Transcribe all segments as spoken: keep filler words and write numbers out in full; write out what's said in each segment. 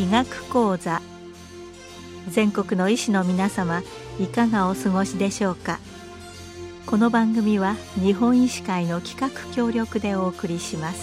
医学講座。全国の医師の皆様、いかがお過ごしでしょうか。この番組は日本医師会の企画協力でお送りします。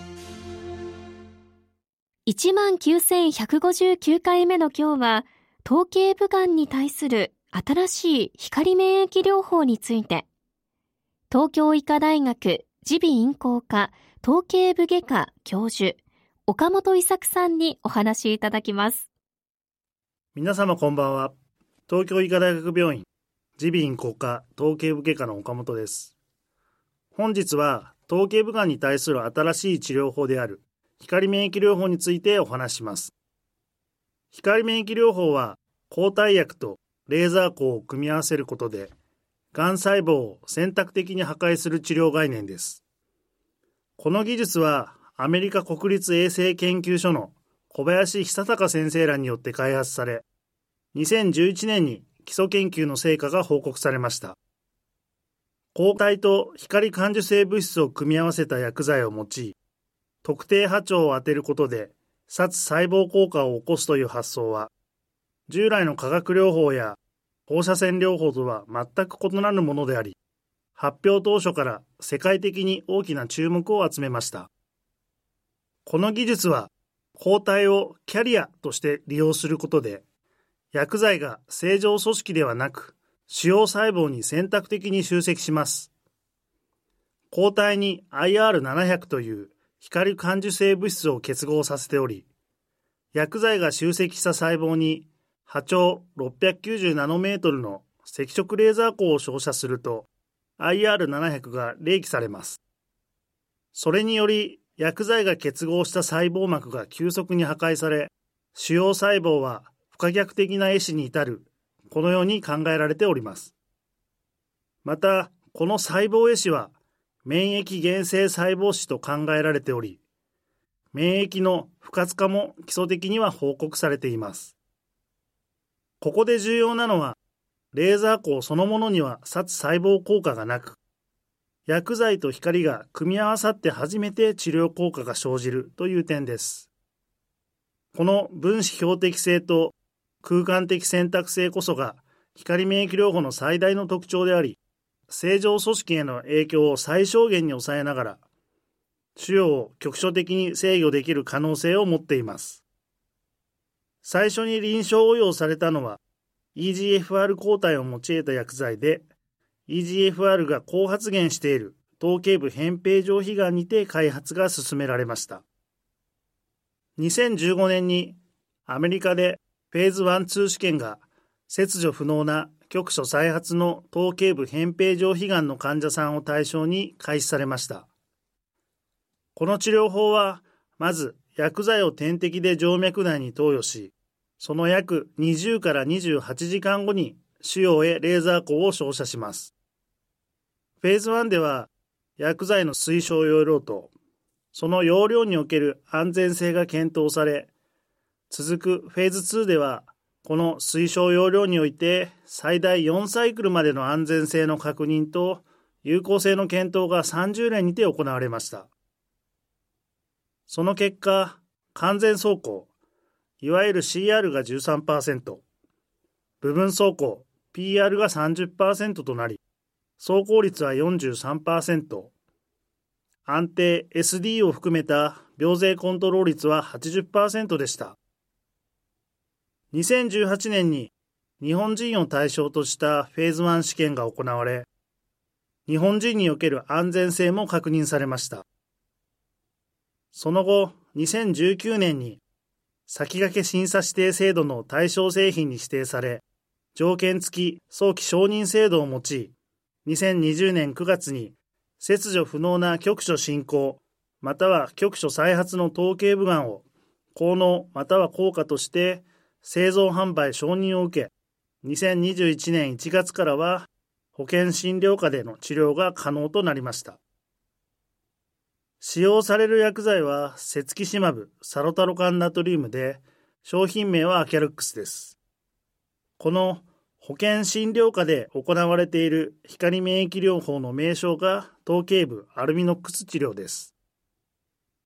いちまんきゅうせんひゃくごじゅうきゅうかいめの今日は、頭頸部がんに対する新しい光免疫療法について、東京医科大学耳鼻咽喉科頭頸部外科教授、岡本伊作さんにお話しいただきます。 皆様こんばんは。東京医科大学病院耳鼻咽喉科頭頸部外科の岡本です。本日は頭頸部がんに対する新しい治療法である光免疫療法についてお話しします。光免疫療法は抗体薬とレーザー光を組み合わせることで、がん細胞を選択的に破壊する治療概念です。この技術はアメリカ国立衛生研究所の小林久隆先生らによって開発され、にせんじゅういちねんに基礎研究の成果が報告されました。抗体と光感受性物質を組み合わせた薬剤を用い、特定波長を当てることで殺細胞効果を起こすという発想は、従来の化学療法や放射線療法とは全く異なるものであり、発表当初から世界的に大きな注目を集めました。この技術は抗体をキャリアとして利用することで、薬剤が正常組織ではなく腫瘍細胞に選択的に集積します。抗体に アイアールななひゃく という光感受性物質を結合させており、薬剤が集積した細胞に波長ろっぴゃくきゅうじゅうナノメートルの赤色レーザー光を照射すると アイアールななひゃく が冷気されます。それにより薬剤が結合した細胞膜が急速に破壊され、腫瘍細胞は不可逆的な壊死に至る、このように考えられております。また、この細胞壊死は免疫原性細胞死と考えられており、免疫の不活化も基礎的には報告されています。ここで重要なのは、レーザー光そのものには殺細胞効果がなく、薬剤と光が組み合わさって初めて治療効果が生じるという点です。この分子標的性と空間的選択性こそが光免疫療法の最大の特徴であり、正常組織への影響を最小限に抑えながら、腫瘍を局所的に制御できる可能性を持っています。最初に臨床応用されたのは イージーエフアール 抗体を用いた薬剤で、イージーエフアール が高発現している頭頸部扁平上皮がんにて開発が進められました。にせんじゅうごねんにアメリカでフェーズいち、に試験が切除不能な局所再発の頭頸部扁平上皮がんの患者さんを対象に開始されました。この治療法は、まず薬剤を点滴で静脈内に投与し、その約にじゅうからにじゅうはちじかんごに腫瘍へレーザー光を照射します。フェーズいちでは、薬剤の推奨容量と、その容量における安全性が検討され、続くフェーズにでは、この推奨容量において最大よんサイクルまでの安全性の確認と有効性の検討がさんじゅうねんにて行われました。その結果、完全走行、いわゆる シーアール が じゅうさんパーセント、部分走行、ピーアール が さんじゅっパーセント となり、走行率は よんじゅうさんパーセント、安定 エスディー を含めた病勢コントロール率は はちじゅっパーセント でした。にせんじゅうはちねんに日本人を対象としたフェーズいち試験が行われ、日本人における安全性も確認されました。その後、にせんじゅうきゅうねんに先駆け審査指定制度の対象製品に指定され、条件付き早期承認制度を用い、にせんにじゅうねんくがつに切除不能な局所進行、または局所再発の頭頸部がんを効能または効果として製造販売承認を受け、にせんにじゅういちねんいちがつからは保険診療科での治療が可能となりました。使用される薬剤はセツキシマブ、サロタロカンナトリウムで、商品名はアキャルックスです。この保険診療科で行われている光免疫療法の名称が頭頸部アルミノックス治療です。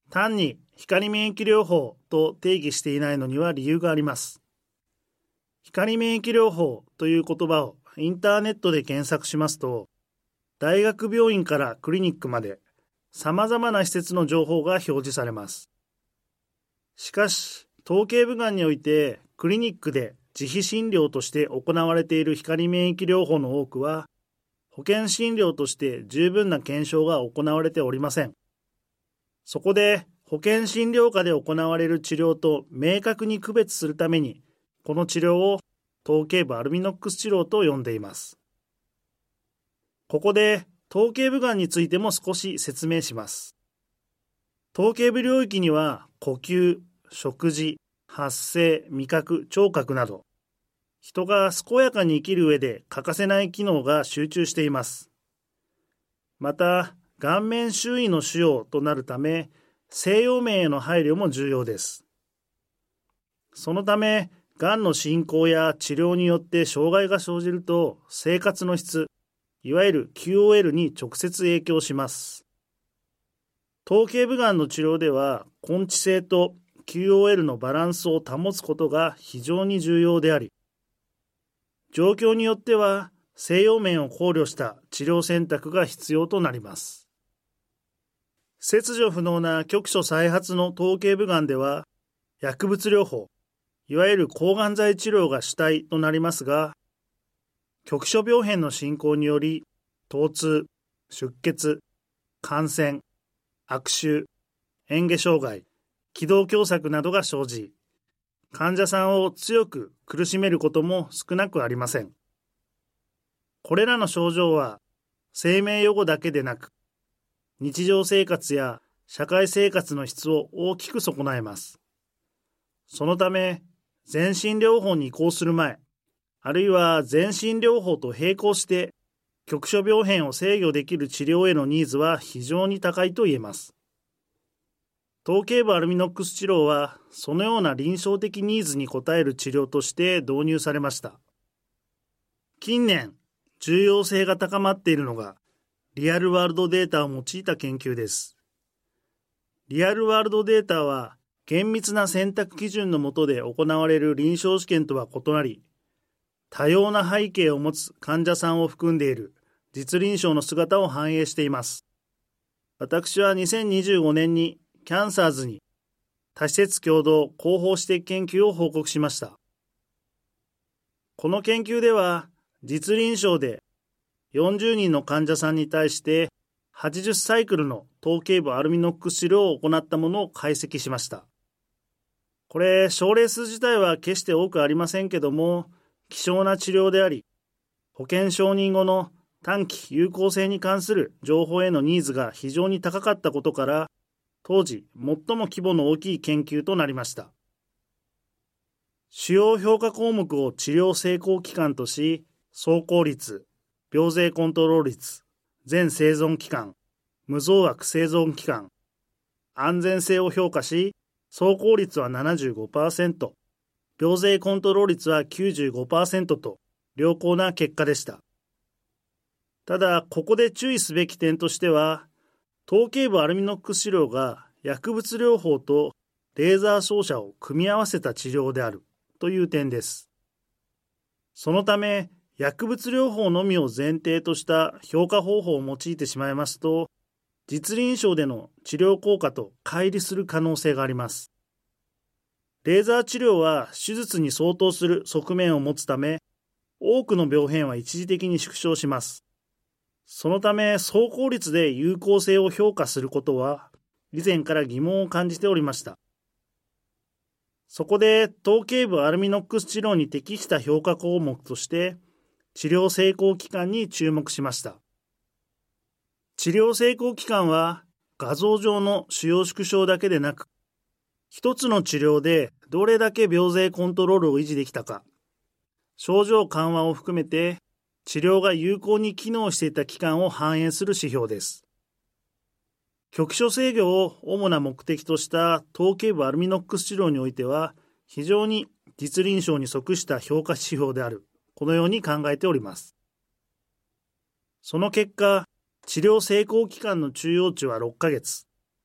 単に光免疫療法と定義していないのには理由があります。光免疫療法という言葉をインターネットで検索しますと、大学病院からクリニックまで様々な施設の情報が表示されます。しかし、頭頸部がんにおいてクリニックで自費診療として行われている光免疫療法の多くは、保険診療として十分な検証が行われておりません。そこで、保険診療下で行われる治療と明確に区別するために、この治療を頭頸部アルミノックス治療と呼んでいます。ここで頭頸部がんについても少し説明します。頭頸部領域には呼吸、食事、発声、味覚、聴覚など、人が健やかに生きる上で欠かせない機能が集中しています。また、顔面周囲の腫瘍となるため、西洋面への配慮も重要です。そのため、がんの進行や治療によって障害が生じると、生活の質、いわゆる キューオーエル に直接影響します。頭頸部がんの治療では、根治性と キューオーエル のバランスを保つことが非常に重要であり、状況によっては西洋面を考慮した治療選択が必要となります。切除不能な局所再発の頭頸部がんでは、薬物療法、いわゆる抗がん剤治療が主体となりますが、局所病変の進行により、疼痛、出血、感染、悪臭、嚥下障害、気道狭窄などが生じ、患者さんを強く苦しめることも少なくありません。これらの症状は生命予後だけでなく、日常生活や社会生活の質を大きく損なえます。そのため、全身療法に移行する前、あるいは全身療法と並行して局所病変を制御できる治療へのニーズは非常に高いと言えます。頭頸部アルミノックス治療はそのような臨床的ニーズに応える治療として導入されました。近年、重要性が高まっているのがリアルワールドデータを用いた研究です。リアルワールドデータは厳密な選択基準の下で行われる臨床試験とは異なり、多様な背景を持つ患者さんを含んでいる実臨床の姿を反映しています。私はにせんにじゅうごねんにキャンサーズに多施設共同広報指摘研究を報告しました。この研究では実臨床でよんじゅうにんの患者さんに対してはちじゅっサイクルの頭頸部アルミノックス治療を行ったものを解析しました。これ、症例数自体は決して多くありませんけども、希少な治療であり、保険承認後の短期有効性に関する情報へのニーズが非常に高かったことから、当時最も規模の大きい研究となりました。主要評価項目を治療成功期間とし、走行率、病勢コントロール率、全生存期間、無増悪生存期間、安全性を評価し、走行率は ななじゅうごパーセント、病勢コントロール率は きゅうじゅうごパーセント と良好な結果でした。ただ、ここで注意すべき点としては、頭頸部アルミノックス治療が薬物療法とレーザー照射を組み合わせた治療であるという点です。そのため、薬物療法のみを前提とした評価方法を用いてしまいますと、実臨床での治療効果と乖離する可能性があります。レーザー治療は手術に相当する側面を持つため、多くの病変は一時的に縮小します。そのため、走行率で有効性を評価することは、以前から疑問を感じておりました。そこで、頭頸部アルミノックス治療に適した評価項目として、治療成功期間に注目しました。治療成功期間は、画像上の腫瘍縮小だけでなく、一つの治療でどれだけ病勢コントロールを維持できたか、症状緩和を含めて治療が有効に機能していた期間を反映する指標です。局所制御を主な目的とした頭頸部アルミノックス治療においては、非常に実臨床に即した評価指標である、このように考えております。その結果、治療成功期間の中央値はろっかげつ、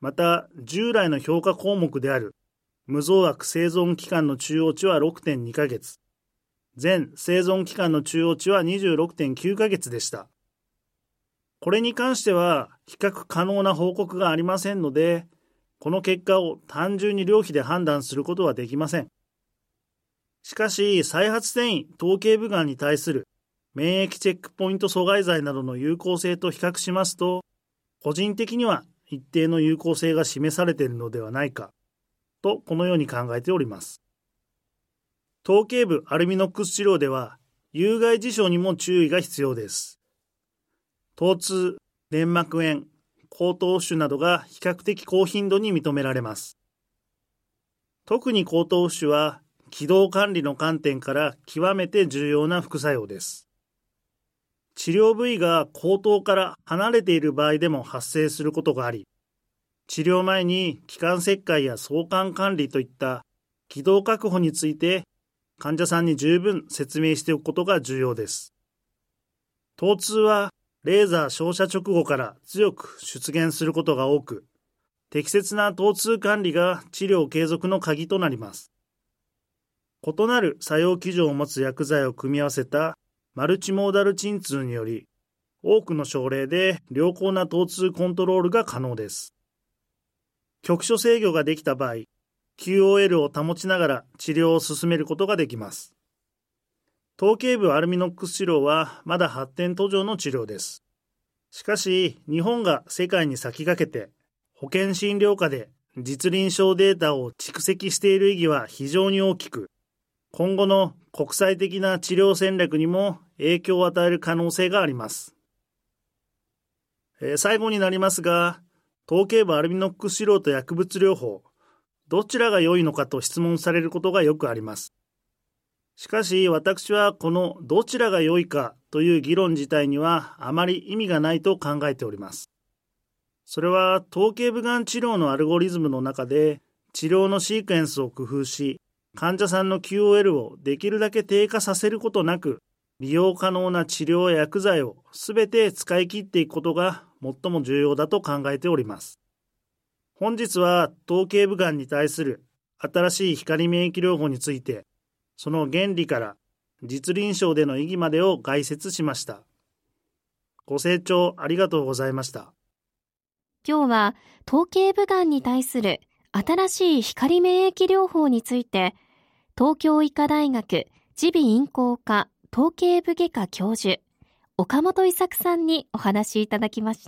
また従来の評価項目である無増悪生存期間の中央値は ろくてんにかげつ、全生存期間の中央値は にじゅうろくてんきゅうかげつでした。これに関しては比較可能な報告がありませんので、この結果を単純に量比で判断することはできません。しかし、再発転移頭頸部がんに対する免疫チェックポイント阻害剤などの有効性と比較しますと、個人的には一定の有効性が示されているのではないかと、このように考えております。頭頸部アルミノックス治療では有害事象にも注意が必要です。疼痛、粘膜炎、後頭浮腫などが比較的高頻度に認められます。特に後頭浮腫は気道管理の観点から極めて重要な副作用です。治療部位が後頭から離れている場合でも発生することがあり、治療前に気管切開や相関管理といった気道確保について患者さんに十分説明しておくことが重要です。疼痛はレーザー照射直後から強く出現することが多く、適切な疼痛管理が治療継続の鍵となります。異なる作用基準を持つ薬剤を組み合わせたマルチモーダル鎮痛により、多くの症例で良好な疼痛コントロールが可能です。局所制御ができた場合、キューオーエル を保ちながら治療を進めることができます。頭頸部アルミノックス治療はまだ発展途上の治療です。しかし、日本が世界に先駆けて保険診療科で実臨床データを蓄積している意義は非常に大きく、今後の国際的な治療戦略にも影響を与える可能性があります。えー、最後になりますが、頭頸部アルミノックス治療と薬物療法、どちらが良いのかと質問されることがよくあります。しかし私はこのどちらが良いかという議論自体にはあまり意味がないと考えております。それは頭頸部がん治療のアルゴリズムの中で治療のシークエンスを工夫し、患者さんの キューオーエル をできるだけ低下させることなく、利用可能な治療や薬剤をすべて使い切っていくことが最も重要だと考えております。本日は頭頸部がんに対する新しい光免疫療法について、その原理から実臨床での意義までを概説しました。ご清聴ありがとうございました。 今日は頭頸部がんに対する新しい光免疫療法について、東京医科大学耳鼻咽喉科頭頸部外科教授、岡本伊作さんにお話しいただきました。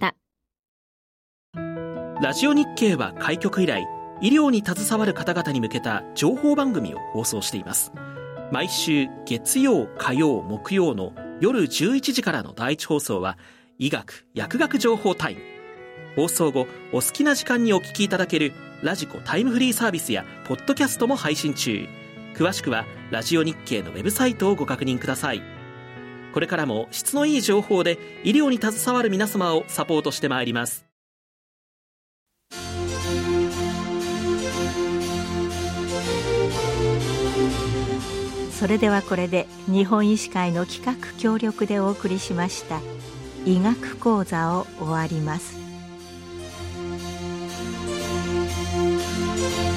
ラジオ日経は開局以来、医療に携わる方々に向けた情報番組を放送しています。毎週月曜、火曜、木曜の夜じゅういちじからの第一放送は医学・薬学情報タイム。放送後お好きな時間にお聞きいただけるラジコタイムフリーサービスやポッドキャストも配信中。詳しくはラジオ日経のウェブサイトをご確認ください。これからも質のいい情報で医療に携わる皆様をサポートしてまいります。 それではこれで日本医師会の企画協力でお送りしました医学講座を終わります。